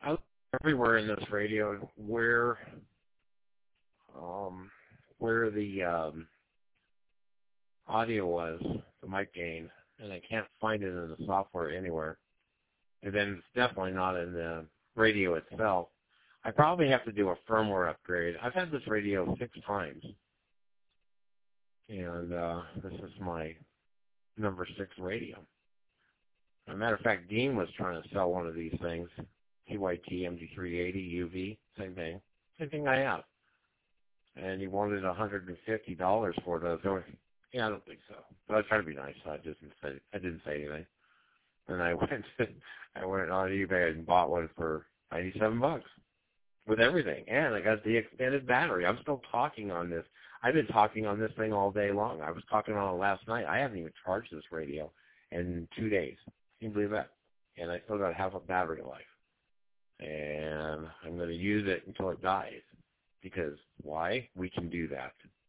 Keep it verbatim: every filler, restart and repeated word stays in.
I looked everywhere in this radio where um, where the um, audio was, the mic gain, and I can't find it in the software anywhere. And then it's definitely not in the radio itself. I probably have to do a firmware upgrade. I've had this radio six times, and uh, this is my number six radio. As a matter of fact, Dean was trying to sell one of these things, T Y T M G three eighty U V, same thing, same thing I have. And he wanted one hundred fifty dollars for it. I was going, yeah, I don't think so. But I was trying to be nice, so I didn't say, I didn't say anything. And I went, I went on eBay and bought one for ninety-seven bucks with everything, and I got the extended battery. I'm still talking on this. I've been talking on this thing all day long. I was talking on it last night. I haven't even charged this radio in two days. Can you believe that? And I still got half a battery life. And I'm going to use it until it dies. Because why? We can do that.